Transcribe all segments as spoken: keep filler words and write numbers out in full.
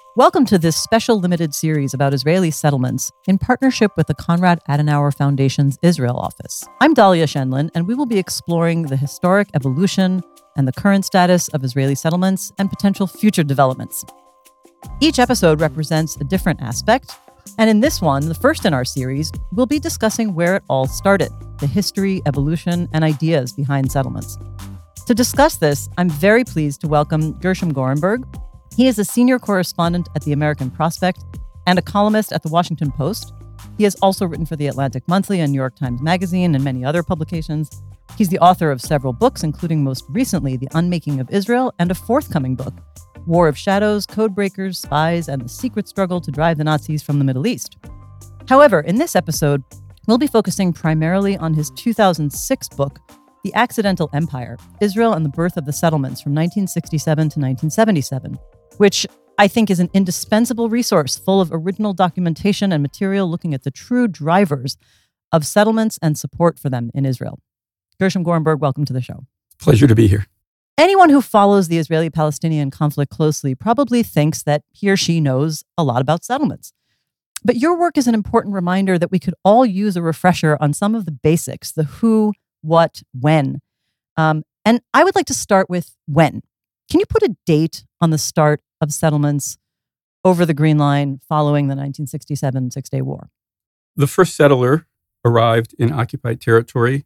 Welcome to this special limited series about Israeli settlements in partnership with the Konrad Adenauer Foundation's Israel office. I'm Dalia Shenlin, and we will be exploring the historic evolution and the current status of Israeli settlements and potential future developments. Each episode represents a different aspect, and in this one, the first in our series, we'll be discussing where it all started, the history, evolution, and ideas behind settlements. To discuss this, I'm very pleased to welcome Gershom Gorenberg. He is a senior correspondent at the American Prospect and a columnist at the Washington Post. He has also written for the Atlantic Monthly and New York Times Magazine and many other publications. He's the author of several books, including most recently The Unmaking of Israel and a forthcoming book, War of Shadows, Codebreakers, Spies, and the Secret Struggle to Drive the Nazis from the Middle East. However, in this episode, we'll be focusing primarily on his two thousand six book, The Accidental Empire, Israel and the Birth of the Settlements from nineteen sixty-seven to nineteen seventy-seven, which I think is an indispensable resource full of original documentation and material looking at the true drivers of settlements and support for them in Israel. Gershom Gorenberg, welcome to the show. Pleasure to be here. Anyone who follows the Israeli-Palestinian conflict closely probably thinks that he or she knows a lot about settlements. But your work is an important reminder that we could all use a refresher on some of the basics, the who, what, when. Um, and I would like to start with when. Can you put a date on the start of settlements over the Green Line following the nineteen sixty-seven Six-Day War? The first settler arrived in occupied territory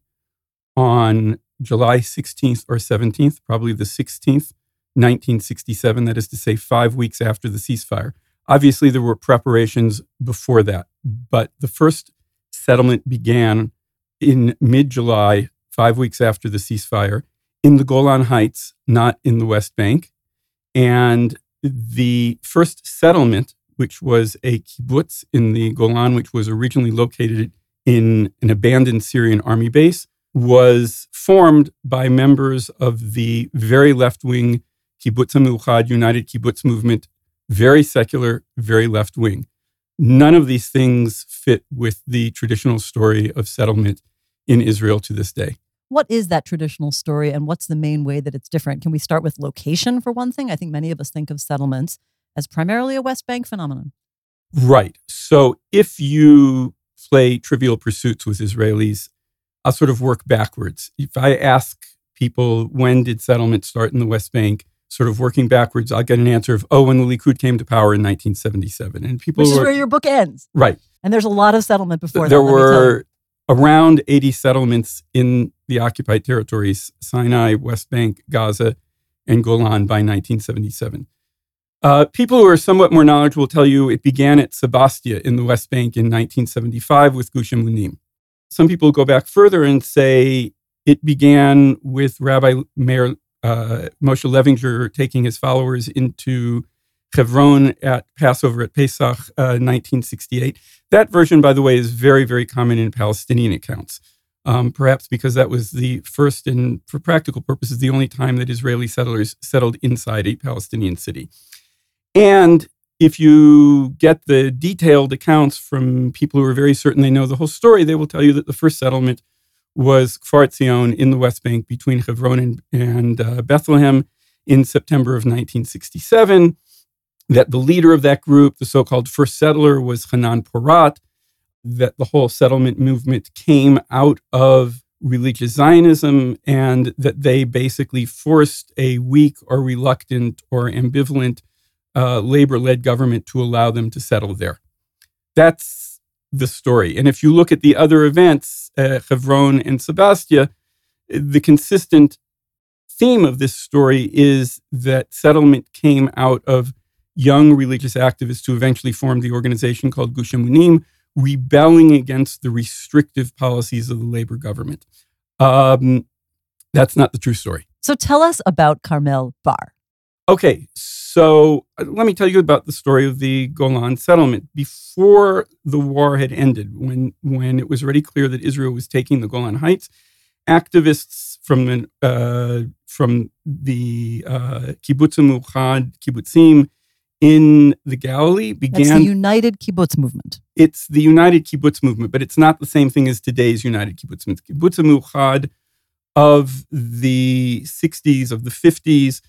on July sixteenth or seventeenth, probably the sixteenth, nineteen sixty-seven, that is to say five weeks after the ceasefire. Obviously, there were preparations before that, but the first settlement began in mid-July, five weeks after the ceasefire, in the Golan Heights, not in the West Bank. And the first settlement, which was a kibbutz in the Golan, which was originally located in an abandoned Syrian army base, was formed by members of the very left-wing Kibbutz HaMeuchad, United Kibbutz movement, very secular, very left-wing. None of these things fit with the traditional story of settlement in Israel to this day. What is that traditional story, and what's the main way that it's different? Can we start with location for one thing? I think many of us think of settlements as primarily a West Bank phenomenon. Right. So if you play Trivial Pursuits with Israelis, I'll sort of work backwards. If I ask people, when did settlement start in the West Bank, sort of working backwards, I'll get an answer of, oh, when the Likud came to power in nineteen seventy-seven. And people Which is were, where your book ends. Right. And there's a lot of settlement before there that. There were around eighty settlements in the occupied territories, Sinai, West Bank, Gaza, and Golan by nineteen seventy-seven. Uh, people who are somewhat more knowledgeable will tell you it began at Sebastia in the West Bank in nineteen seventy-five with Gush Emunim. Some people go back further and say it began with Rabbi Meir uh, Moshe Levinger taking his followers into Hebron at Passover at Pesach, uh, nineteen sixty-eight. That version, by the way, is very, very common in Palestinian accounts, um, perhaps because that was the first and, for practical purposes, the only time that Israeli settlers settled inside a Palestinian city. And if you get the detailed accounts from people who are very certain they know the whole story, they will tell you that the first settlement was Kfar Tzion in the West Bank between Hebron and, and uh, Bethlehem in September of nineteen sixty-seven. That the leader of that group, the so-called first settler, was Hanan Porat, that the whole settlement movement came out of religious Zionism, and that they basically forced a weak or reluctant or ambivalent uh, labor-led government to allow them to settle there. That's the story. And if you look at the other events, uh, Hebron and Sebastia, the consistent theme of this story is that settlement came out of young religious activists who eventually formed the organization called Gush Emunim, rebelling against the restrictive policies of the labor government. Um, that's not the true story. So tell us about Carmel Bar. Okay, so uh, let me tell you about the story of the Golan settlement. Before the war had ended, when, when it was already clear that Israel was taking the Golan Heights, activists from the, uh, from the uh, Kibbutz HaMeuchad, Kibbutzim, in the Galilee began... That's the United Kibbutz Movement. It's the United Kibbutz Movement, but it's not the same thing as today's United Kibbutz Movement. Kibbutz HaMeuchad of the sixties, of the fifties,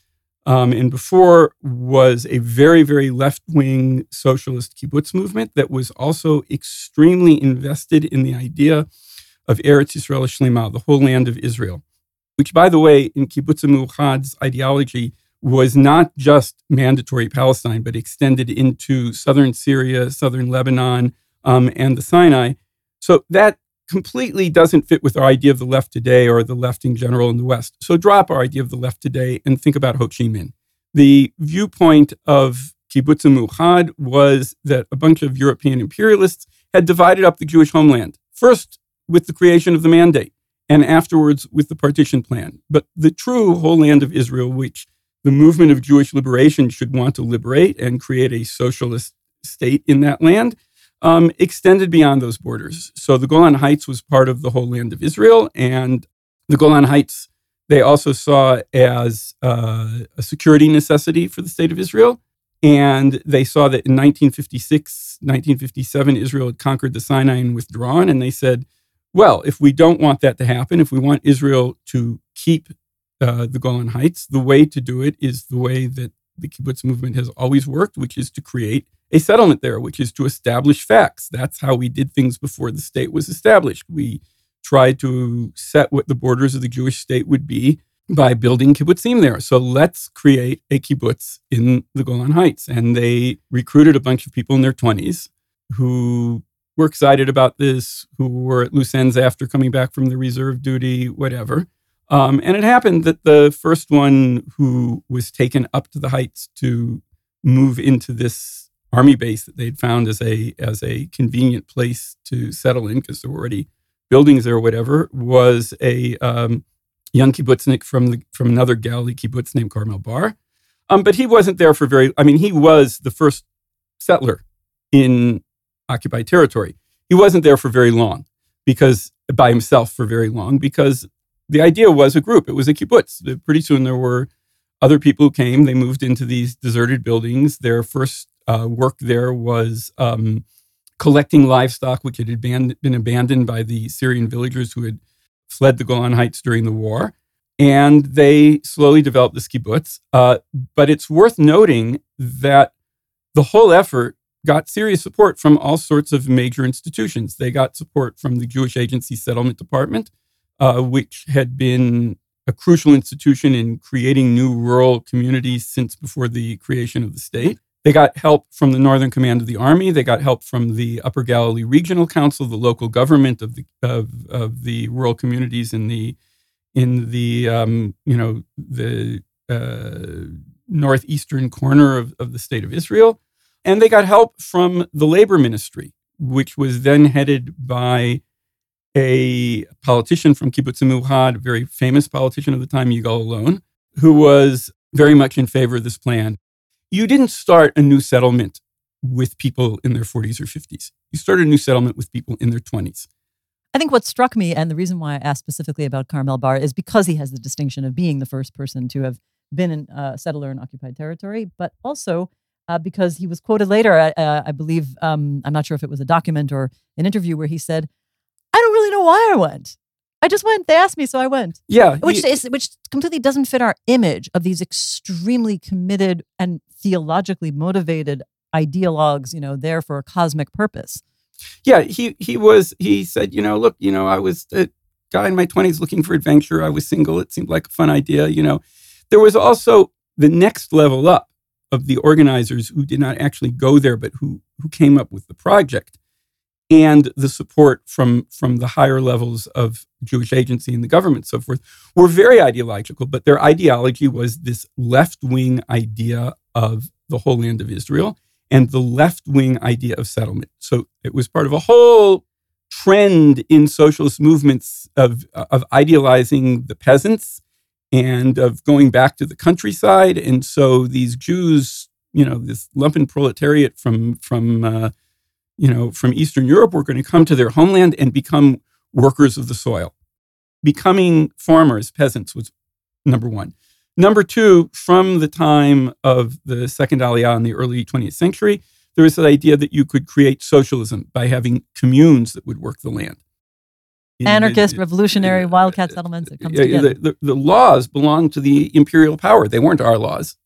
Um, and before was a very, very left-wing socialist kibbutz movement that was also extremely invested in the idea of Eretz Yisrael Shlema, the whole land of Israel, which, by the way, in Kibbutz Meuchad's ideology was not just mandatory Palestine, but extended into southern Syria, southern Lebanon, um, and the Sinai. So that completely doesn't fit with our idea of the left today or the left in general in the West. So drop our idea of the left today and think about Ho Chi Minh. The viewpoint of Kibbutz Meuchad was that a bunch of European imperialists had divided up the Jewish homeland, first with the creation of the Mandate, and afterwards with the partition plan. But the true whole land of Israel, which the movement of Jewish liberation should want to liberate and create a socialist state in that land, um, extended beyond those borders. So the Golan Heights was part of the whole land of Israel, and the Golan Heights they also saw as uh, a security necessity for the state of Israel. And they saw that in nineteen fifty-six, nineteen fifty-seven, Israel had conquered the Sinai and withdrawn, and they said, well, if we don't want that to happen, if we want Israel to keep uh, the Golan Heights, the way to do it is the way that the kibbutz movement has always worked, which is to create a settlement there, which is to establish facts. That's how we did things before the state was established. We tried to set what the borders of the Jewish state would be by building kibbutzim there. So let's create a kibbutz in the Golan Heights. And they recruited a bunch of people in their twenties who were excited about this, who were at loose ends after coming back from the reserve duty, whatever. Um, and it happened that the first one who was taken up to the Heights to move into this army base that they'd found as a as a convenient place to settle in, because there were already buildings there or whatever, was a um, young kibbutznik from the from another Galilee kibbutz named Carmel Bar. Um, but he wasn't there for very, I mean, he was the first settler in occupied territory. He wasn't there for very long, because by himself for very long, because the idea was a group. It was a kibbutz. Pretty soon there were other people who came. They moved into these deserted buildings. Their first uh, work there was um, collecting livestock, which had been abandoned by the Syrian villagers who had fled the Golan Heights during the war. And they slowly developed this kibbutz. Uh, but it's worth noting that the whole effort got serious support from all sorts of major institutions. They got support from the Jewish Agency Settlement Department, uh, which had been a crucial institution in creating new rural communities since before the creation of the state. They got help from the Northern Command of the Army. They got help from the Upper Galilee Regional Council, the local government of the of, of the rural communities in the in the um, you know the uh, northeastern corner of, of the state of Israel. And they got help from the labor ministry, which was then headed by a politician from Kibbutz Meuchad, a very famous politician of the time, Yigal Allon, who was very much in favor of this plan. You didn't start a new settlement with people in their forties or fifties. You started a new settlement with people in their twenties. I think what struck me, and the reason why I asked specifically about Carmel Bar, is because he has the distinction of being the first person to have been a uh, settler in occupied territory, but also Uh, because he was quoted later, uh, I believe, um, I'm not sure if it was a document or an interview, where he said, I don't really know why I went. I just went. They asked me, so I went. Yeah. Which he, is which completely doesn't fit our image of these extremely committed and theologically motivated ideologues, you know, there for a cosmic purpose. Yeah, he he was, he said, you know, look, you know, I was a guy in my twenties looking for adventure. I was single. It seemed like a fun idea, you know. There was also the next level up of the organizers who did not actually go there, but who who came up with the project, and the support from from the higher levels of Jewish agency and the government, so forth, were very ideological. But their ideology was this left-wing idea of the whole land of Israel and the left-wing idea of settlement. So it was part of a whole trend in socialist movements of of idealizing the peasants and of going back to the countryside. And so these Jews, you know, this lumpen proletariat from, from uh, you know, from Eastern Europe were going to come to their homeland and become workers of the soil. Becoming farmers, peasants, was number one. Number two, from the time of the Second Aliyah in the early twentieth century, there was the idea that you could create socialism by having communes that would work the land. in Anarchist, the, revolutionary, uh, wildcat settlements. It comes uh, together. The, the, the laws belonged to the imperial power. They weren't our laws.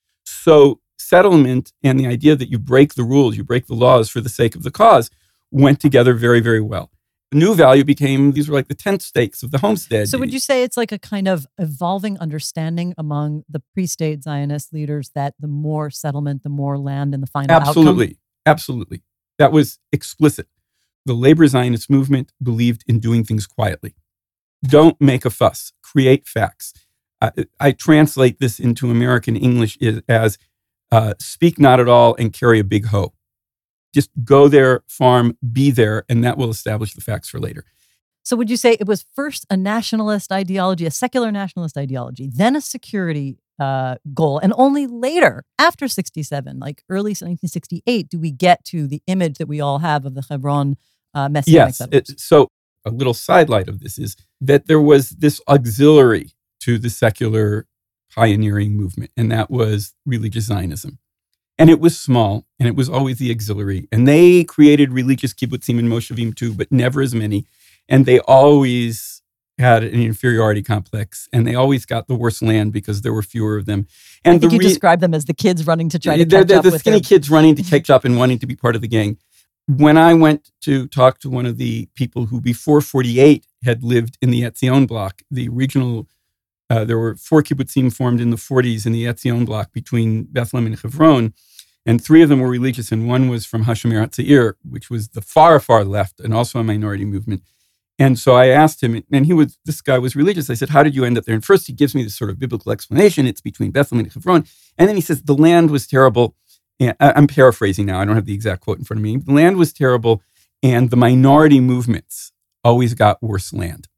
So settlement and the idea that you break the rules, you break the laws for the sake of the cause, went together very, very well. The new value became, these were like the tent stakes of the homestead. So would you say it's like a kind of evolving understanding among the pre-state Zionist leaders that the more settlement, the more land and the final Absolutely. outcome? Absolutely. That was explicit. The labor Zionist movement believed in doing things quietly. Don't make a fuss. Create facts. I, I translate this into American English as uh, speak not at all and carry a big hoe. Just go there, farm, be there, and that will establish the facts for later. So would you say it was first a nationalist ideology, a secular nationalist ideology, then a security uh, goal, and only later, after sixty-seven, like early nineteen sixty-eight, do we get to the image that we all have of the Hebron uh, messianic Yes. settlers? It, so a little sidelight of this is that there was this auxiliary to the secular pioneering movement, and that was religious Zionism. And it was small, and it was always the auxiliary. And they created religious kibbutzim and moshevim too, but never as many. And they always had an inferiority complex, and they always got the worst land because there were fewer of them. And I think the you re- describe them as the kids running to try to they're, catch they're up the with skinny their... kids running to catch up and wanting to be part of the gang. When I went to talk to one of the people who before forty-eight had lived in the Etzion block, the regional, uh, there were four kibbutzim formed in the forties in the Etzion block between Bethlehem and Hebron, and three of them were religious, and one was from Hashomer HaTzair, which was the far, far left and also a minority movement. And so I asked him, and he was, this guy was religious. I said, how did you end up there? And first he gives me this sort of biblical explanation. It's between Bethlehem and Hebron. And then he says, the land was terrible. And I'm paraphrasing now. I don't have the exact quote in front of me. The land was terrible, and the minority movements always got worse land.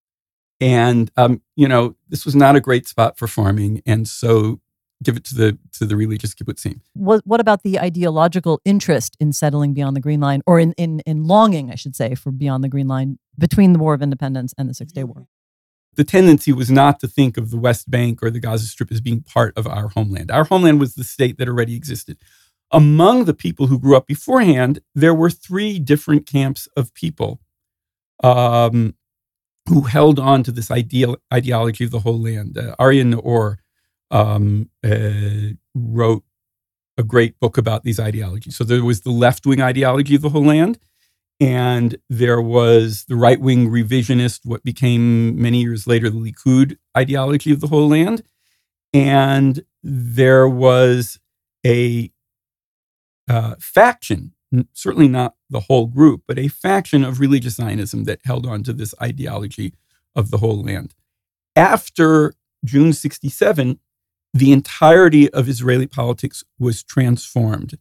And, um, you know, this was not a great spot for farming. And so give it to the to the religious kibbutzim. What, what about the ideological interest in settling beyond the Green Line, or in, in, in longing, I should say, for beyond the Green Line between the War of Independence and the Six-Day War? The tendency was not to think of the West Bank or the Gaza Strip as being part of our homeland. Our homeland was the state that already existed. Among the people who grew up beforehand, there were three different camps of people um, who held on to this ideal ideology of the whole land. Uh, Aryeh Naor um, uh, wrote a great book about these ideologies. So there was the left-wing ideology of the whole land, and there was the right-wing revisionist, what became many years later the Likud ideology of the whole land. And there was a uh, faction, certainly not the whole group, but a faction of religious Zionism that held on to this ideology of the whole land. After June sixty-seven, the entirety of Israeli politics was transformed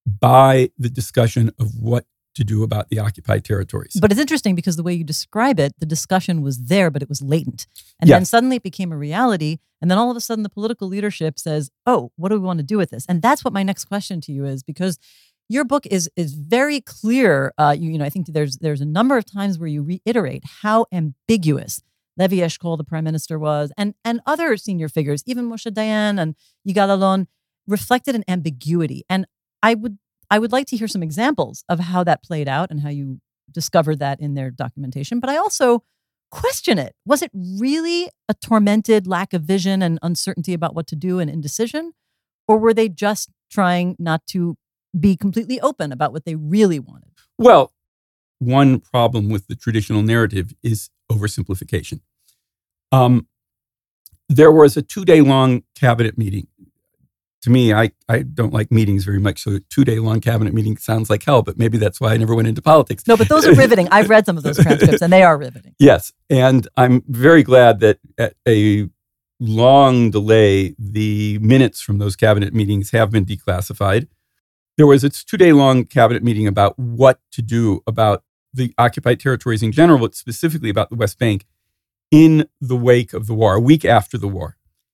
by the discussion of what to do about the occupied territories. But it's interesting because the way you describe it, the discussion was there, but it was latent. And Yes. then suddenly it became a reality. And then all of a sudden the political leadership says, oh, what do we want to do with this? And that's what my next question to you is, because your book is is very clear. Uh, you, you know, I think there's there's a number of times where you reiterate how ambiguous Levi Eshkol, the prime minister, was, and and other senior figures, even Moshe Dayan and Yigal Allon, reflected an ambiguity. And I would I would like to hear some examples of how that played out and how you discovered that in their documentation. But I also question it. Was it really a tormented lack of vision and uncertainty about what to do and indecision? Or were they just trying not to be completely open about what they really wanted? Well, one problem with the traditional narrative is oversimplification. Um, there was a two-day-long cabinet meeting. To me, I, I don't like meetings very much, so a two-day-long cabinet meeting sounds like hell, but maybe that's why I never went into politics. No, but those are riveting. I've read some of those transcripts, and they are riveting. Yes, and I'm very glad that at a long delay, the minutes from those cabinet meetings have been declassified. There was a two-day-long cabinet meeting about what to do about the occupied territories in general, but specifically about the West Bank in the wake of the war, a week after the war.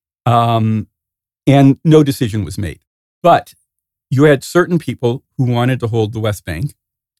Um, and no decision was made. But you had certain people who wanted to hold the West Bank,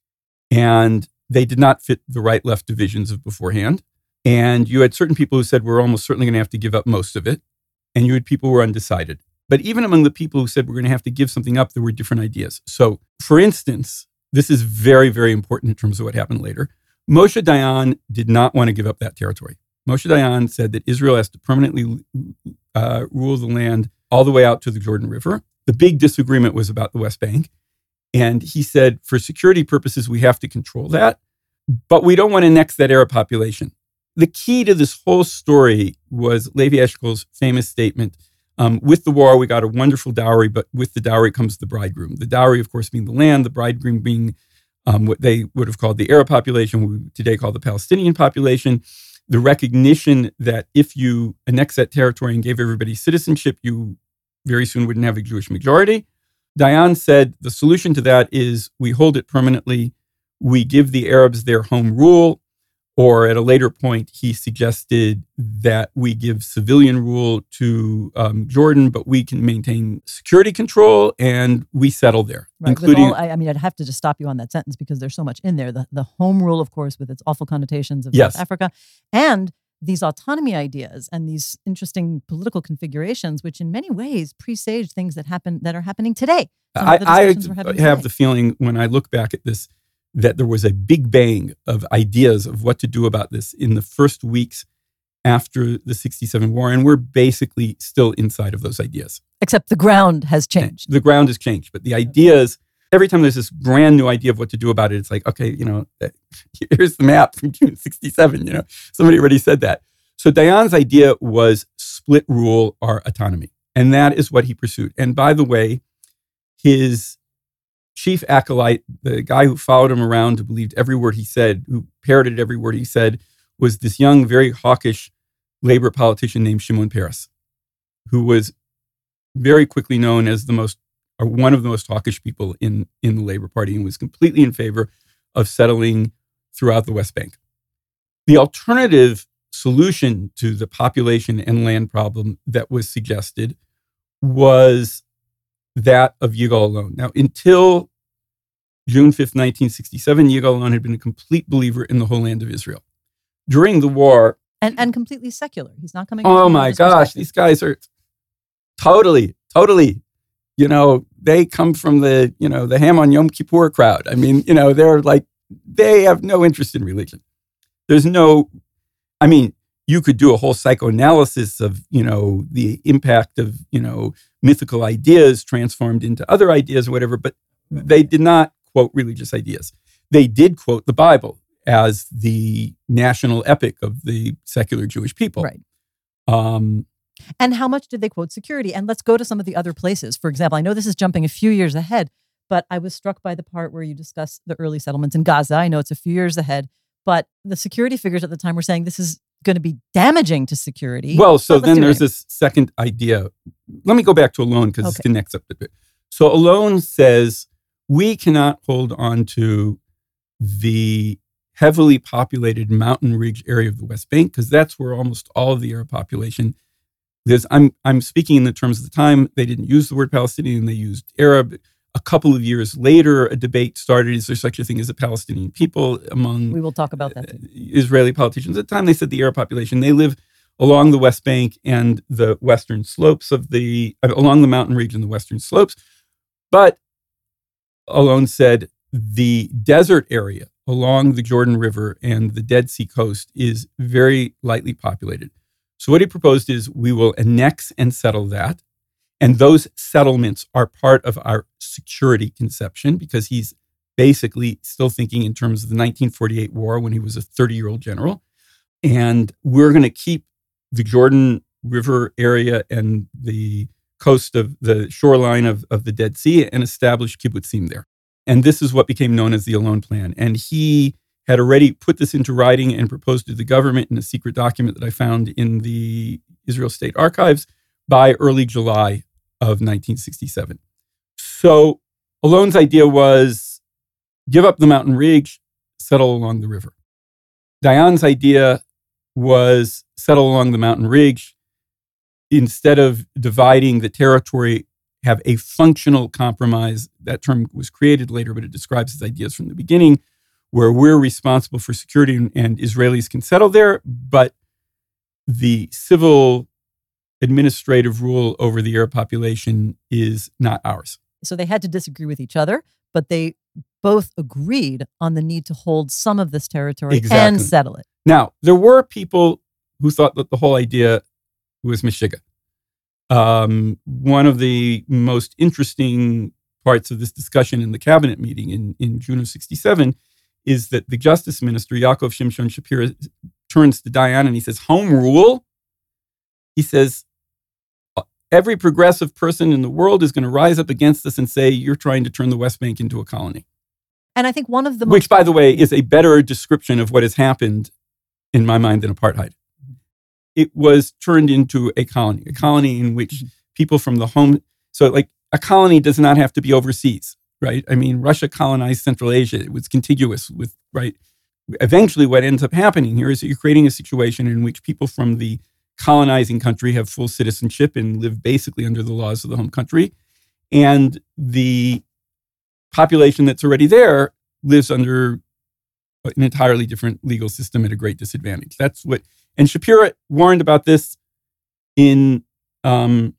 and they did not fit the right-left divisions of beforehand. And you had certain people who said, we're almost certainly going to have to give up most of it. And you had people who were undecided. But even among the people who said we're going to have to give something up, there were different ideas. So, for instance, this is very, very important in terms of what happened later. Moshe Dayan did not want to give up that territory. Moshe Dayan said that Israel has to permanently uh, rule the land all the way out to the Jordan River. The big disagreement was about the West Bank. And he said, for security purposes, we have to control that, but we don't want to annex that Arab population. The key to this whole story was Levi Eshkol's famous statement, um, with the war, we got a wonderful dowry, but with the dowry comes the bridegroom. The dowry, of course, being the land, the bridegroom being um, what they would have called the Arab population, we today call the Palestinian population. The recognition that if you annex that territory and gave everybody citizenship, you very soon wouldn't have a Jewish majority. Dayan said the solution to that is we hold it permanently, we give the Arabs their home rule, or at a later point, he suggested that we give civilian rule to um, Jordan, but we can maintain security control and we settle there. Right. Including, all, I, I mean, I'd have to just stop you on that sentence because there's so much in there. The, the home rule, of course, with its awful connotations of yes. South Africa, and these autonomy ideas and these interesting political configurations, which in many ways presage things that happen that are happening today. I, the I have today. the feeling when I look back at this that there was a big bang of ideas of what to do about this in the first weeks after the sixty-seven war, and we're basically still inside of those ideas. Except the ground has changed. The ground has changed, but the ideas, every time there's this brand new idea of what to do about it, it's like, okay, you know, here's the map from June sixty-seven, you know, somebody already said that. So Dayan's idea was split rule or autonomy, and that is what he pursued. And by the way, his chief acolyte, the guy who followed him around, who believed every word he said, who parroted every word he said, was this young, very hawkish labor politician named Shimon Peres, who was very quickly known as the most, or one of the most hawkish people in, in the Labor Party, and was completely in favor of settling throughout the West Bank. The alternative solution to the population and land problem that was suggested was that of Yigal Allon. Now, until June fifth, nineteen sixty-seven, Yigal Allon had been a complete believer in the whole land of Israel. During the war... And and completely secular. He's not coming... Oh my gosh, these guys are totally, totally, you know, they come from the, you know, the Ham on Yom Kippur crowd. I mean, you know, they're like, they have no interest in religion. There's no... I mean, you could do a whole psychoanalysis of, you know, the impact of, you know, mythical ideas transformed into other ideas or whatever, but they did not quote religious ideas. They did quote the Bible as the national epic of the secular Jewish people. Right. Um, and how much did they quote security? And let's go to some of the other places. For example, I know this is jumping a few years ahead, but I was struck by the part where you discuss the early settlements in Gaza. I know it's a few years ahead, but the security figures at the time were saying this is going to be damaging to security. Well, so then there's this second idea. Let me go back to Allon because okay. it connects up a bit. So Allon says we cannot hold on to the heavily populated mountain ridge area of the West Bank because that's where almost all of the Arab population. There's, I'm I'm speaking in the terms of the time. They didn't use the word Palestinian; they used Arab. A couple of years later, a debate started, is there such a thing as a Palestinian people among we will talk about that uh, Israeli politicians? At the time, they said the Arab population, they live along the West Bank and the western slopes of the, uh, along the mountain region, the western slopes. But Allon said the desert area along the Jordan River and the Dead Sea coast is very lightly populated. So what he proposed is we will annex and settle that. And those settlements are part of our security conception because he's basically still thinking in terms of the nineteen forty-eight war when he was a thirty-year-old general. And we're going to keep the Jordan River area and the coast of the shoreline of, of the Dead Sea and establish kibbutzim there. And this is what became known as the Allon Plan. And he had already put this into writing and proposed to the government in a secret document that I found in the Israel State Archives by early July of nineteen sixty-seven. So Allon's idea was give up the mountain ridge, settle along the river. Dayan's idea was settle along the mountain ridge. Instead of dividing the territory, have a functional compromise. That term was created later, but it describes his ideas from the beginning, where we're responsible for security and, and Israelis can settle there, but the civil administrative rule over the Arab population is not ours. So they had to disagree with each other, but they both agreed on the need to hold some of this territory Exactly. and settle it. Now, there were people who thought that the whole idea was Meshuggah. Um, one of the most interesting parts of this discussion in the cabinet meeting in, in June of sixty-seven is that the justice minister, Yaakov Shimshon Shapira, turns to Dayan and he says, home rule? He says, every progressive person in the world is going to rise up against us and say, you're trying to turn the West Bank into a colony. And I think one of the Which, most... by the way, is a better description of what has happened, in my mind, than apartheid. It was turned into a colony, a colony in which mm-hmm. people from the home... So, like, a colony does not have to be overseas, right? I mean, Russia colonized Central Asia. It was contiguous with, right? Eventually, what ends up happening here is that you're creating a situation in which people from the colonizing country have full citizenship and live basically under the laws of the home country. And the population that's already there lives under an entirely different legal system at a great disadvantage. That's what, and Shapira warned about this in um,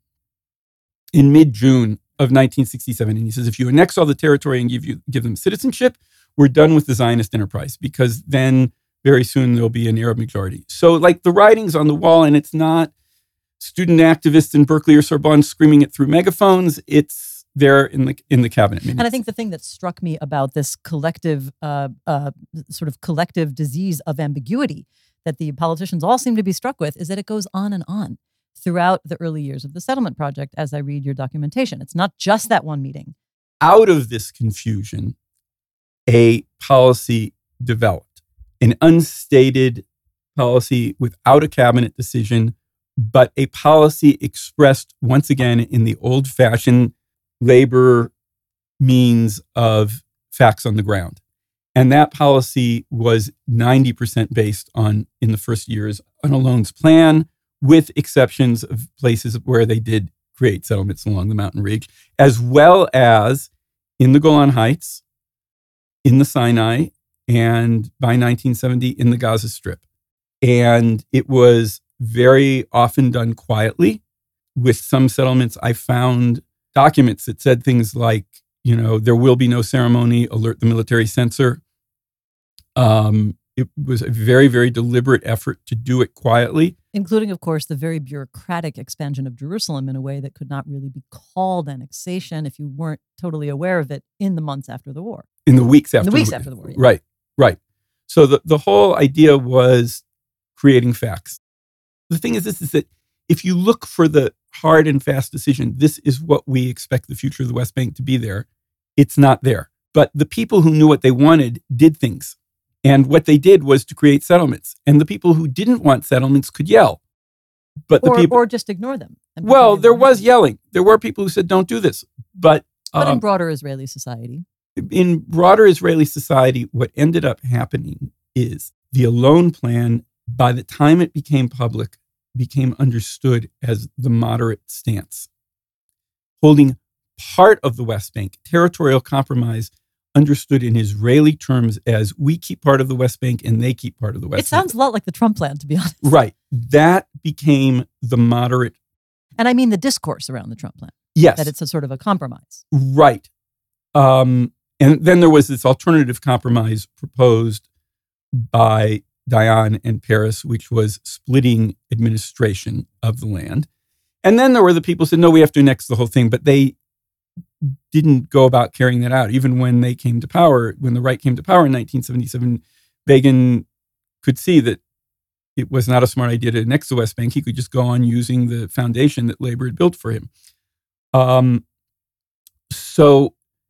in mid-June of nineteen sixty-seven. And he says, if you annex all the territory and give you give them citizenship, we're done with the Zionist enterprise, because then very soon there'll be an Arab majority. So, like, the writing's on the wall, and it's not student activists in Berkeley or Sorbonne screaming it through megaphones. It's there in the in the cabinet minutes. And I think the thing that struck me about this collective, uh, uh, sort of collective disease of ambiguity that the politicians all seem to be struck with is that it goes on and on throughout the early years of the settlement project, as I read your documentation. It's not just that one meeting. Out of this confusion, a policy developed. An unstated policy without a cabinet decision, but a policy expressed once again in the old-fashioned labor means of facts on the ground. And that policy was ninety percent based on, in the first years, on a loans plan, with exceptions of places where they did create settlements along the mountain ridge, as well as in the Golan Heights, in the Sinai, and by nineteen seventy in the Gaza Strip. And it was very often done quietly. With some settlements, I found documents that said things like, you know, there will be no ceremony, alert the military censor. Um, it was a very, very deliberate effort to do it quietly. Including, of course, the very bureaucratic expansion of Jerusalem in a way that could not really be called annexation if you weren't totally aware of it in the months after the war. In the weeks after in the weeks the war. after the war. Yeah. Right. Right. So the, the whole idea was creating facts. The thing is this, is that if you look for the hard and fast decision, this is what we expect the future of the West Bank to be there, it's not there. But the people who knew what they wanted did things. And what they did was to create settlements. And the people who didn't want settlements could yell. But the or, people, or just ignore them. Well, there was yelling. There were people who said, don't do this. But, but um, in broader Israeli society. In broader Israeli society, what ended up happening is the Alon Plan, by the time it became public, became understood as the moderate stance. Holding part of the West Bank, territorial compromise, understood in Israeli terms as we keep part of the West Bank and they keep part of the West Bank. It sounds a lot like the Trump plan, to be honest. Right. That became the moderate. And I mean the discourse around the Trump plan. Yes. That it's a sort of a compromise. Right. Um, and then there was this alternative compromise proposed by Dayan and Peres, which was splitting administration of the land. And then there were the people who said, no, we have to annex the whole thing. But they didn't go about carrying that out. Even when they came to power, when the right came to power in nineteen seventy-seven, Begin could see that it was not a smart idea to annex the West Bank. He could just go on using the foundation that labor had built for him. Um, so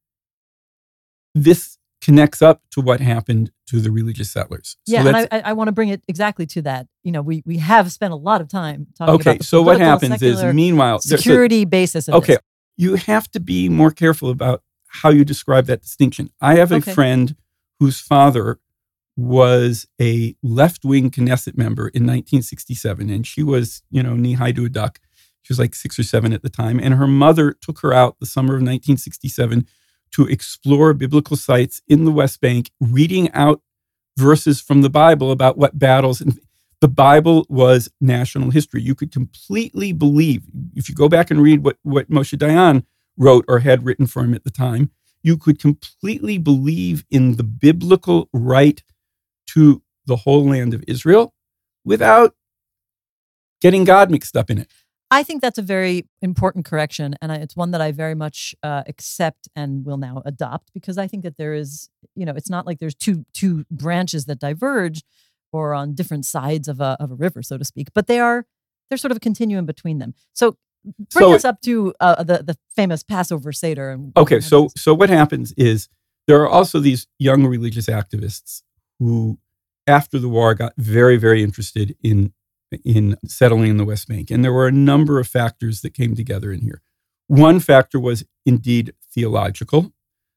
this connects up to what happened to the religious settlers. Yeah, so and I, I want to bring it exactly to that. You know, we we have spent a lot of time talking okay, about the so what political, happens is, secular, meanwhile, security so, basis of okay, this. You have to be more careful about how you describe that distinction. I have a okay. friend whose father was a left-wing Knesset member in nineteen sixty-seven, and she was, you know, knee-high to a duck. She was like six or seven at the time, and her mother took her out the summer of nineteen sixty-seven to explore biblical sites in the West Bank, reading out verses from the Bible about what battles. And the Bible was national history. You could completely believe, if you go back and read what, what Moshe Dayan wrote or had written for him at the time, you could completely believe in the biblical right to the whole land of Israel without getting God mixed up in it. I think that's a very important correction, and I, it's one that I very much uh, accept and will now adopt, because I think that there is, you know, it's not like there's two two branches that diverge or on different sides of a of a river, so to speak, but they are there's sort of a continuum between them. So bring So- us up to uh, the the famous Passover Seder. And Okay, so so what happens is there are also these young religious activists who, after the war, got very, very interested in in settling in the West Bank. And there were a number of factors that came together in here. One factor was indeed theological.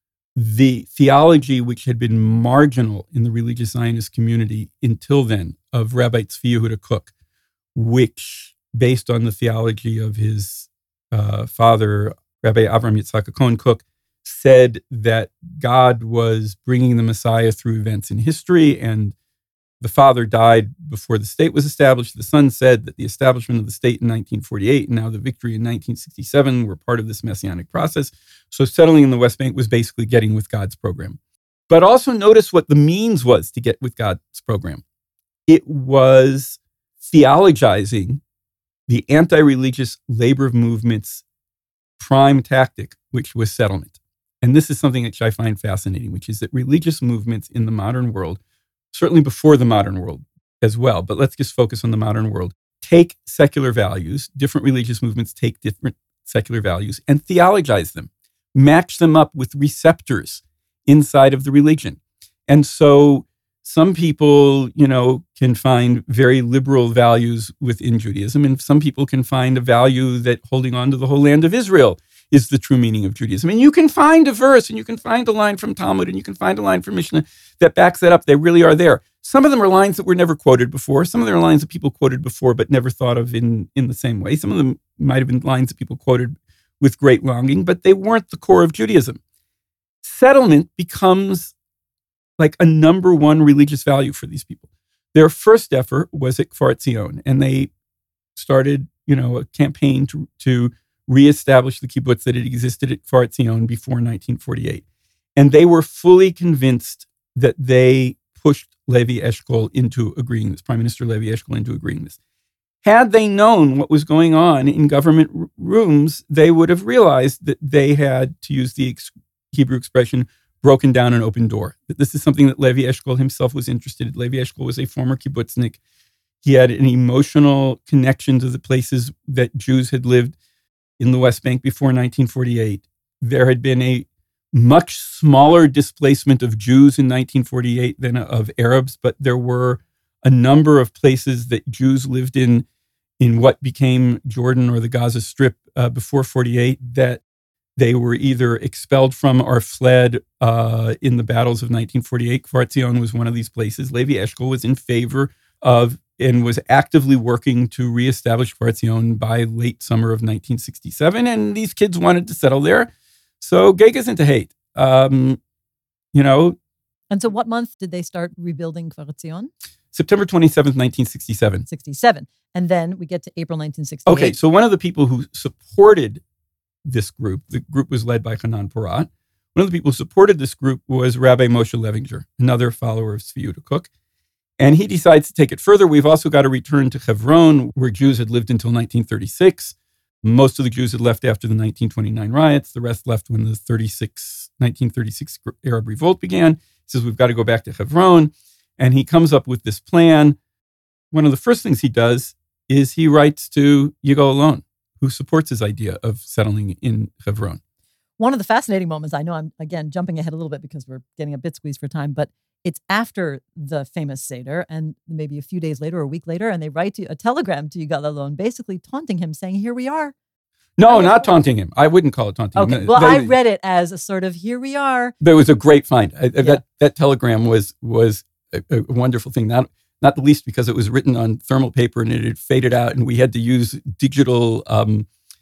The theology, which had been marginal in the religious Zionist community until then, of Rabbi Tzvi Yehuda Kook, which, based on the theology of his uh, father, Rabbi Avram Yitzhak Cohen Kook, said that God was bringing the Messiah through events in history, and the father died before the state was established. The son said that the establishment of the state in nineteen forty-eight and now the victory in nineteen sixty-seven were part of this messianic process. So settling in the West Bank was basically getting with God's program. But also notice what the means was to get with God's program. It was theologizing the anti-religious labor movement's prime tactic, which was settlement. And this is something which I find fascinating, which is that religious movements in the modern world, certainly before the modern world as well, but let's just focus on the modern world, take secular values, different religious movements take different secular values and theologize them, match them up with receptors inside of the religion. And so some people, you know, can find very liberal values within Judaism, and some people can find a value that holding on to the whole land of Israel is the true meaning of Judaism. And you can find a verse and you can find a line from Talmud and you can find a line from Mishnah that backs that up. They really are there. Some of them are lines that were never quoted before. Some of them are lines that people quoted before but never thought of in, in the same way. Some of them might have been lines that people quoted with great longing, but they weren't the core of Judaism. Settlement becomes like a number one religious value for these people. Their first effort was at Kfar Etzion, and they started, you know, a campaign to, to reestablish the kibbutz that had existed at Kfar Etzion before nineteen forty-eight. And they were fully convinced that they pushed Levi Eshkol into agreeing this, Prime Minister Levi Eshkol into agreeing this. Had they known what was going on in government r- rooms, they would have realized that they had, to use the ex- Hebrew expression, broken down an open door. That this is something that Levi Eshkol himself was interested in. Levi Eshkol was a former kibbutznik. He had an emotional connection to the places that Jews had lived in the West Bank before nineteen forty-eight. There had been a much smaller displacement of Jews in nineteen forty-eight than of Arabs, but there were a number of places that Jews lived in, in what became Jordan or the Gaza Strip uh, before forty-eight, that they were either expelled from or fled uh, in the battles of nineteen forty-eight. Kfar Etzion was one of these places. Levi Eshkol was in favor of and was actively working to reestablish Kfar Etzion by late summer of nineteen sixty-seven, and these kids wanted to settle there. So Gegas into hate. Um, you know. And so what month did they start rebuilding Kfar Etzion? September twenty-seventh, nineteen sixty-seven. sixty-seven. And then we get to April nineteen sixty-eight. Okay, so one of the people who supported this group, the group was led by Hanan Porat. One of the people who supported this group was Rabbi Moshe Levinger, another follower of Tzvi Yehuda Kook. And he decides to take it further. We've also got to return to Hebron, where Jews had lived until nineteen thirty-six. Most of the Jews had left after the nineteen twenty-nine riots. The rest left when the thirty-six, nineteen thirty-six Arab revolt began. He says, we've got to go back to Hebron. And he comes up with this plan. One of the first things he does is he writes to Yigal Allon, who supports his idea of settling in Hebron. One of the fascinating moments, I know I'm, again, jumping ahead a little bit because we're getting a bit squeezed for time, but it's after the famous Seder, and maybe a few days later or a week later, and they write to, a telegram to Yigal Allon, basically taunting him, saying, here we are. No, not taunting him. I wouldn't call it taunting okay. him. Well, they, I read it as a sort of, here we are. There was a great find. I, Yeah. That that telegram was was a, a wonderful thing. Not not the least because it was written on thermal paper and it had faded out, and we had to use digital um,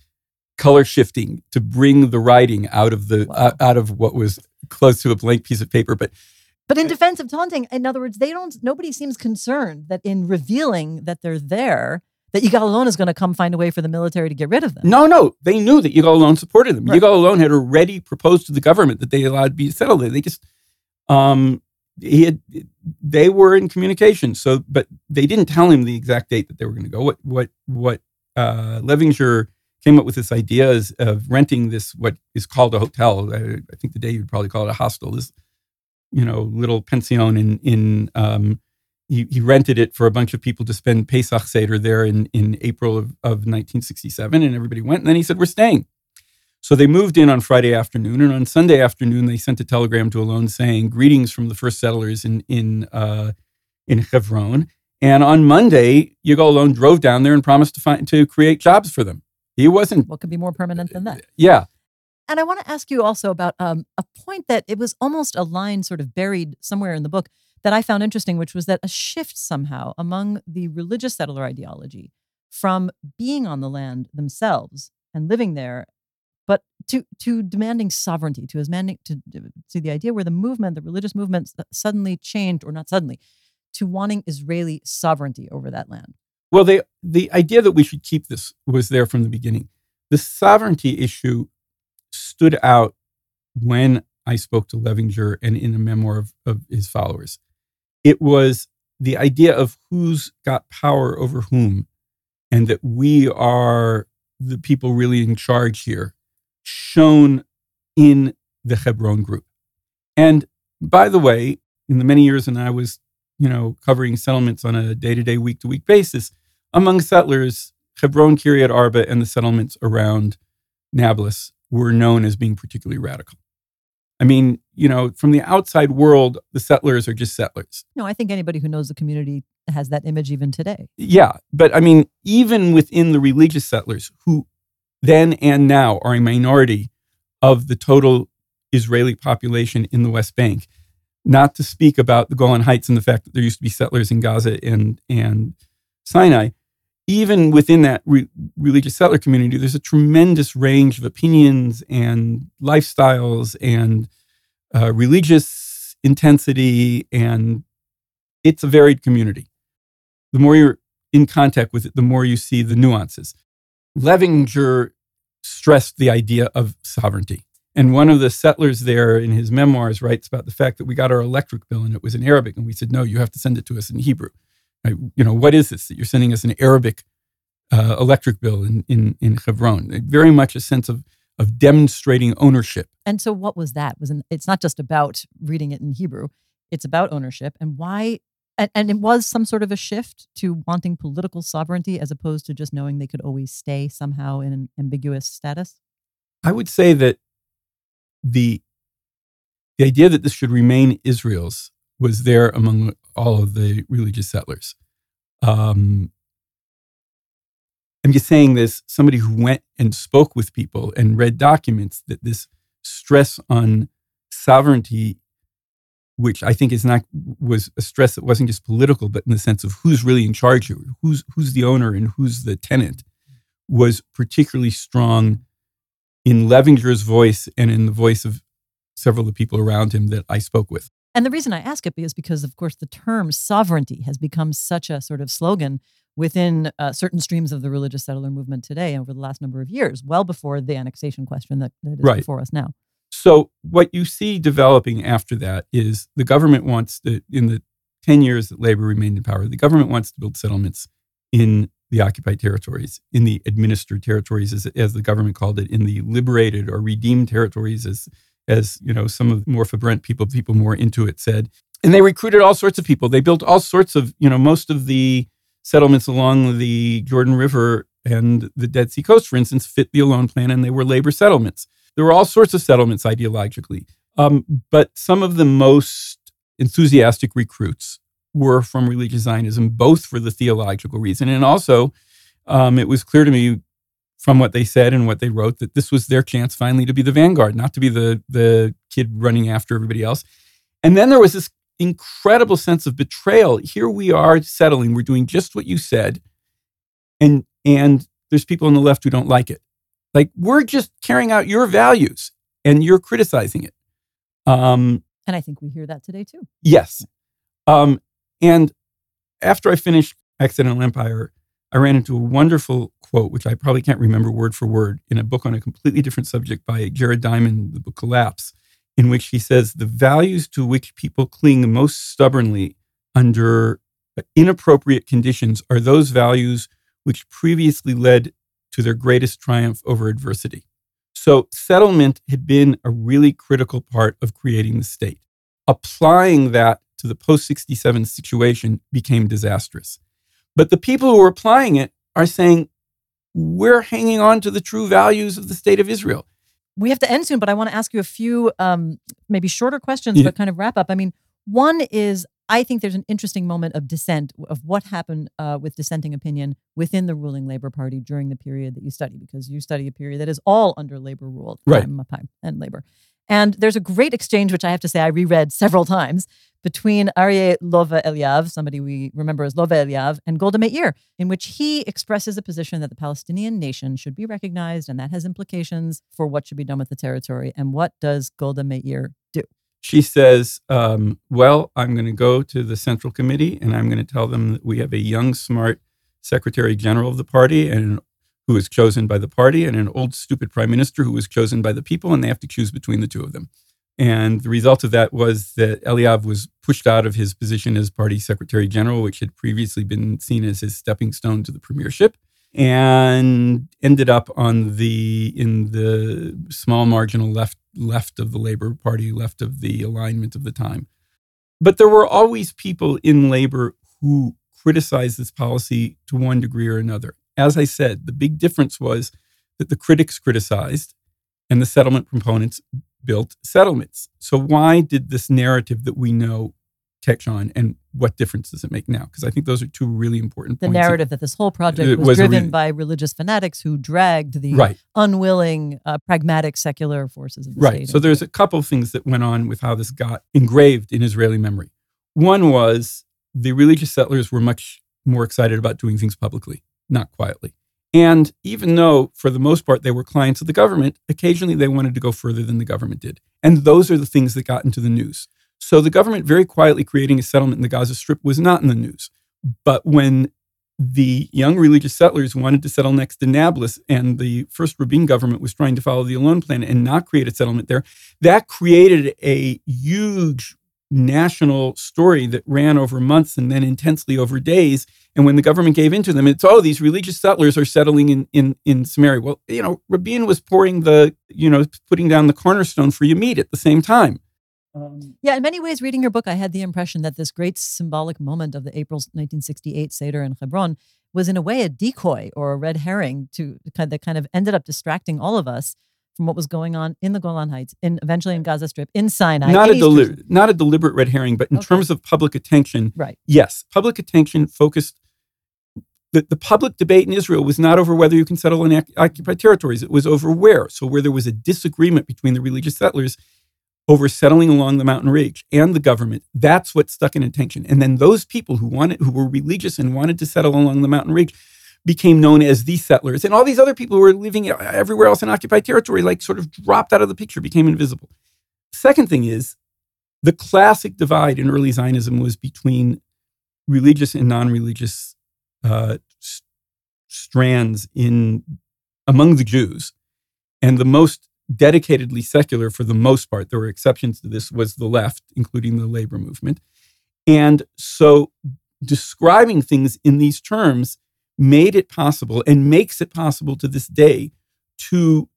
color shifting to bring the writing out of the Wow. uh, out of what was close to a blank piece of paper. But But in defense of taunting, in other words, they don't, nobody seems concerned that in revealing that they're there, That Yigal Allon is going to come find a way for the military to get rid of them. No, no. They knew that Yigal Allon supported them. Right. Yigal Allon had already proposed to the government that they allowed to be settled there. They just, um, he had, they were in communication. So, but they didn't tell him the exact date that they were going to go. What, what, what, uh, Levinger came up with this idea is of renting this, what is called a hotel. I, I think today you'd probably call it a hostel. This, you know, little pension in, in, um, He, he rented it for a bunch of people to spend Pesach Seder there in, in April of, of nineteen sixty-seven, and everybody went. And then he said, we're staying. So they moved in on Friday afternoon, and on Sunday afternoon, they sent a telegram to Allon saying, greetings from the first settlers in in uh, in Hebron. And on Monday, Yigal Allon drove down there and promised to find to create jobs for them. He wasn't... What could be more permanent than that? Yeah. And I want to ask you also about um, a point that it was almost a line sort of buried somewhere in the book that I found interesting, which was that a shift somehow among the religious settler ideology from being on the land themselves and living there, but to to demanding sovereignty, to demanding to, to the idea where the movement, the religious movement, suddenly changed, or not suddenly, to wanting Israeli sovereignty over that land. Well, they, the idea that we should keep this was there from the beginning. The sovereignty issue stood out when I spoke to Levinger and in a memoir of, of his followers. It was the idea of who's got power over whom, and that we are the people really in charge here, shown in the Hebron group. And by the way, in the many years when I was, you know, covering settlements on a day-to-day, week-to-week basis, among settlers, Hebron, Kiryat Arba, and the settlements around Nablus were known as being particularly radical. I mean, you know, from the outside world, the settlers are just settlers. No, I think anybody who knows the community has that image even today. Yeah, but I mean, even within the religious settlers, who then and now are a minority of the total Israeli population in the West Bank, not to speak about the Golan Heights and the fact that there used to be settlers in Gaza and, and Sinai, even within that re- religious settler community, there's a tremendous range of opinions and lifestyles and uh, religious intensity, and it's a varied community. The more you're in contact with it, the more you see the nuances. Levinger stressed the idea of sovereignty. And one of the settlers there in his memoirs writes about the fact that we got our electric bill and it was in Arabic. And we said, no, you have to send it to us in Hebrew. I, you know, what is this that you're sending us an Arabic uh, electric bill in, in, in Hebron? Very much a sense of, of demonstrating ownership. And so what was that? Was an, It's not just about reading it in Hebrew. It's about ownership. And why? And, and it was some sort of a shift to wanting political sovereignty as opposed to just knowing they could always stay somehow in an ambiguous status? I would say that the, the idea that this should remain Israel's was there among all of the religious settlers. Um, I'm just saying this, somebody who went and spoke with people and read documents, that this stress on sovereignty, which I think is not, was a stress that wasn't just political, but in the sense of who's really in charge here, who's, who's the owner and who's the tenant, was particularly strong in Levinger's voice and in the voice of several of the people around him that I spoke with. And the reason I ask it is because, of course, the term sovereignty has become such a sort of slogan within uh, certain streams of the religious settler movement today over the last number of years, well before the annexation question that, that is right. before us now. So what you see developing after that is the government wants to, in the ten years that labor remained in power, the government wants to build settlements in the occupied territories, in the administered territories, as, as the government called it, in the liberated or redeemed territories, as as you know, some of the more fervent people, people more into it said. And they recruited all sorts of people. They built all sorts of, you know, most of the settlements along the Jordan River and the Dead Sea coast, for instance, fit the Allon plan, and they were labor settlements. There were all sorts of settlements ideologically. Um, but some of the most enthusiastic recruits were from religious Zionism, both for the theological reason, and also um, it was clear to me from what they said and what they wrote that this was their chance finally to be the vanguard, not to be the, the kid running after everybody else. And then there was this incredible sense of betrayal. Here we are settling. We're doing just what you said. And, and there's people on the left who don't like it. Like, we're just carrying out your values and you're criticizing it. Um, and I think we hear that today too. Yes. Um, and after I finished Accidental Empire, I I ran into a wonderful quote, which I probably can't remember word for word, in a book on a completely different subject by Jared Diamond, the book Collapse, in which he says, the values to which people cling most stubbornly under inappropriate conditions are those values which previously led to their greatest triumph over adversity. So settlement had been a really critical part of creating the state. Applying that to the post sixty-seven situation became disastrous. But the people who are applying it are saying, we're hanging on to the true values of the state of Israel. We have to end soon, but I want to ask you a few um, maybe shorter questions, Yeah. but kind of wrap up. I mean, one is, I think there's an interesting moment of dissent, of what happened uh, with dissenting opinion within the ruling Labor Party during the period that you study, because you study a period that is all under Labor rule, Right. time, Mapai, and Labor. And there's a great exchange, which I have to say I reread several times, between Aryeh Lova Eliav, somebody we remember as Lova Eliav, and Golda Meir, in which he expresses a position that the Palestinian nation should be recognized, and that has implications for what should be done with the territory. And what does Golda Meir do? She says, um, well, I'm going to go to the Central Committee and I'm going to tell them that we have a young, smart Secretary General of the party and who was chosen by the party, and an old, stupid prime minister who was chosen by the people, and they have to choose between the two of them. And the result of that was that Eliav was pushed out of his position as party Secretary General, which had previously been seen as his stepping stone to the premiership, and ended up on the in the small marginal left left of the Labor Party, left of the alignment of the time. But there were always people in Labor who criticized this policy to one degree or another. As I said, the big difference was that the critics criticized and the settlement proponents built settlements. So why did this narrative that we know catch on, and what difference does it make now? Because I think those are two really important The points. narrative that this whole project It was, was a driven re- by religious fanatics who dragged the Right. unwilling, uh, pragmatic, secular forces of the Right. state. So there's a couple of things that went on with how this got engraved in Israeli memory. One was the religious settlers were much more excited about doing things publicly, not quietly. And even though, for the most part, they were clients of the government, occasionally they wanted to go further than the government did. And those are the things that got into the news. So the government very quietly creating a settlement in the Gaza Strip was not in the news. But when the young religious settlers wanted to settle next to Nablus, and the first Rabin government was trying to follow the Elon plan and not create a settlement there, that created a huge national story that ran over months and then intensely over days. And when the government gave into them, it's, oh, these religious settlers are settling in, in, in Samaria. Well, you know, Rabin was pouring the, you know, putting down the cornerstone for Yamid at the same time. Um, yeah, in many ways, reading your book, I had the impression that this great symbolic moment of the April nineteen sixty-eight Seder in Hebron was in a way a decoy or a red herring to that kind of ended up distracting all of us from what was going on in the Golan Heights, in eventually in Gaza Strip, in Sinai. Not, in a, East deli- Jerusalem. not a deliberate red herring, but in Okay. terms of public attention, Right. yes, public attention focused. The, the public debate in Israel was not over whether you can settle in ac- occupied territories. It was over where. So where there was a disagreement between the religious settlers over settling along the mountain ridge and the government, that's what stuck in attention. And then those people who wanted, who were religious and wanted to settle along the mountain ridge became known as the settlers. And all these other people who were living everywhere else in occupied territory, like sort of dropped out of the picture, became invisible. Second thing is, the classic divide in early Zionism was between religious and non-religious uh, s- strands in among the Jews. And the most dedicatedly secular, for the most part, there were exceptions to this, was the left, including the labor movement. And so describing things in these terms made it possible, and makes it possible to this day, to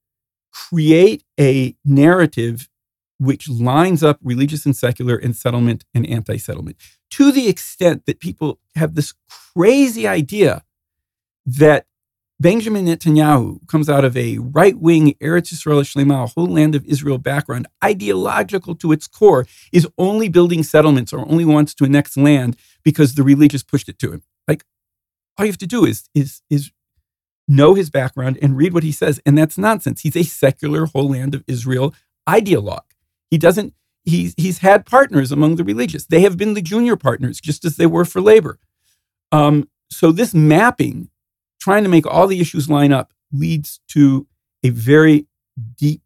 create a narrative which lines up religious and secular and settlement and anti-settlement, to the extent that people have this crazy idea that Benjamin Netanyahu comes out of a right-wing Eretz Yisrael Shlema, a whole land of Israel background, ideological to its core, is only building settlements or only wants to annex land because the religious pushed it to him. Like, all you have to do is, is, is know his background and read what he says. And that's nonsense. He's a secular whole land of Israel ideologue. He doesn't, he's, he's had partners among the religious. They have been the junior partners, just as they were for labor. Um, so this mapping, trying to make all the issues line up, leads to a very deep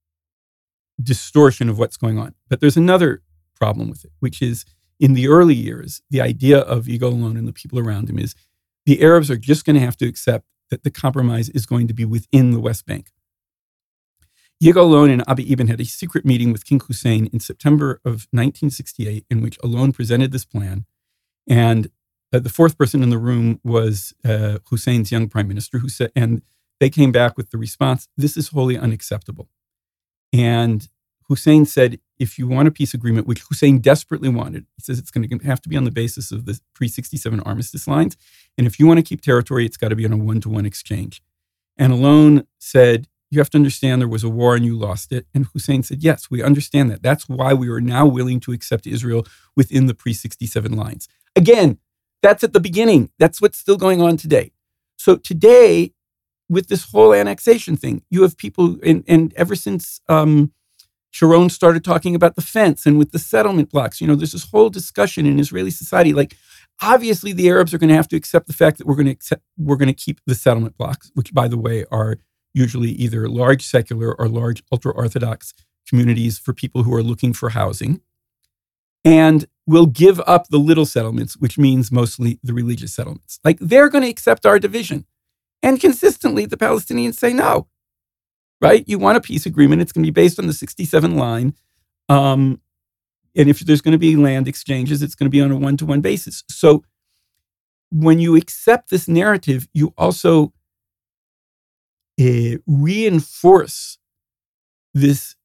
distortion of what's going on. But there's another problem with it, which is in the early years, the idea of Yigal Allon and the people around him is the Arabs are just going to have to accept that the compromise is going to be within the West Bank. Yigal Allon and Abba Eban had a secret meeting with King Hussein in September of nineteen sixty-eight, in which Allon presented this plan. And uh, the fourth person in the room was uh, Hussein's young prime minister, who said, and they came back with the response, "This is wholly unacceptable." And Hussein said, if you want a peace agreement, which Hussein desperately wanted, he says it's going to have to be on the basis of the pre sixty-seven armistice lines. And if you want to keep territory, it's got to be on a one-to-one exchange. And Allon said, you have to understand there was a war and you lost it. And Hussein said, yes, we understand that. That's why we are now willing to accept Israel within the pre sixty-seven lines. Again, that's at the beginning. That's what's still going on today. So today, with this whole annexation thing, you have people, and, and ever since um, Sharon started talking about the fence and with the settlement blocks, you know, there's this whole discussion in Israeli society. Like, obviously, the Arabs are going to have to accept the fact that we're going to accept, we're going to keep the settlement blocks, which, by the way, are usually either large secular or large ultra-Orthodox communities for people who are looking for housing. And we'll give up the little settlements, which means mostly the religious settlements. Like, they're going to accept our division. And consistently, the Palestinians say no, right? You want a peace agreement. It's going to be based on the sixty-seven line. Um, and if there's going to be land exchanges, it's going to be on a one-to-one basis. So when you accept this narrative, you also uh, reinforce this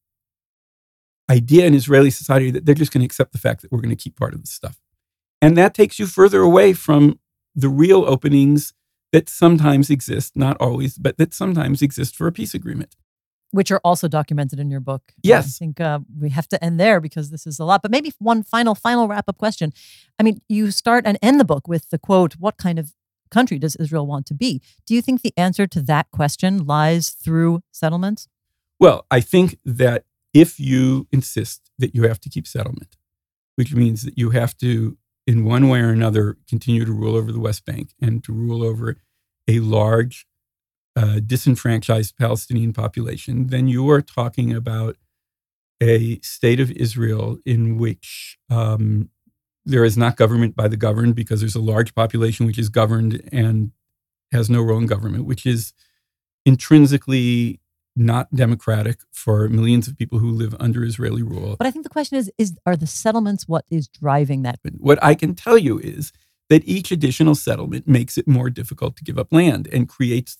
idea in Israeli society that they're just going to accept the fact that we're going to keep part of this stuff. And that takes you further away from the real openings that sometimes exist, not always, but that sometimes exist for a peace agreement. Which are also documented in your book. Yes. I think uh, we have to end there because this is a lot. But maybe one final, final wrap-up question. I mean, you start and end the book with the quote, what kind of country does Israel want to be? Do you think the answer to that question lies through settlements? Well, I think that if you insist that you have to keep settlement, which means that you have to, in one way or another, continue to rule over the West Bank and to rule over a large uh, disenfranchised Palestinian population, then you are talking about a state of Israel in which um, there is not government by the governed, because there's a large population which is governed and has no role in government, which is intrinsically not democratic for millions of people who live under Israeli rule. But I think the question is, is are the settlements what is driving that? What I can tell you is that each additional settlement makes it more difficult to give up land and creates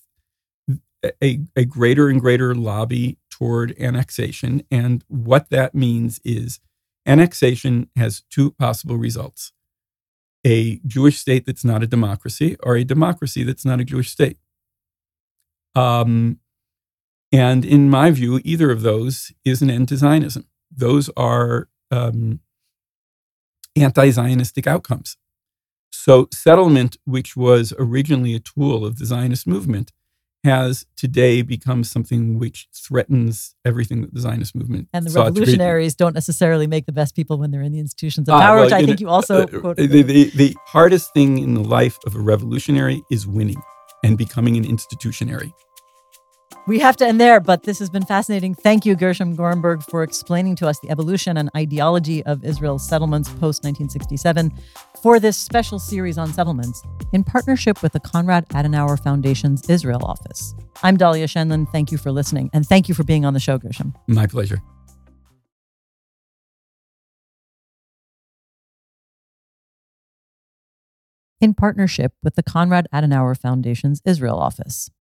a, a greater and greater lobby toward annexation. And what that means is annexation has two possible results: a Jewish state that's not a democracy, or a democracy that's not a Jewish state. Um, and in my view, either of those is an end to Zionism. Those are um, anti-Zionistic outcomes. So settlement, which was originally a tool of the Zionist movement, has today become something which threatens everything that the Zionist movement and the sought to create. revolutionaries don't necessarily make the best people when they're in the institutions of Ah, power, well, which I you think know, you also uh, quoted. The, the, the hardest thing in the life of a revolutionary is winning and becoming an institutionary. We have to end there, but this has been fascinating. Thank you, Gershom Gorenberg, for explaining to us the evolution and ideology of Israel's settlements post nineteen sixty-seven for this special series on settlements in partnership with the Konrad Adenauer Foundation's Israel office. I'm Dahlia Scheindlin. Thank you for listening, and thank you for being on the show, Gershom. My pleasure. In partnership with the Konrad Adenauer Foundation's Israel office.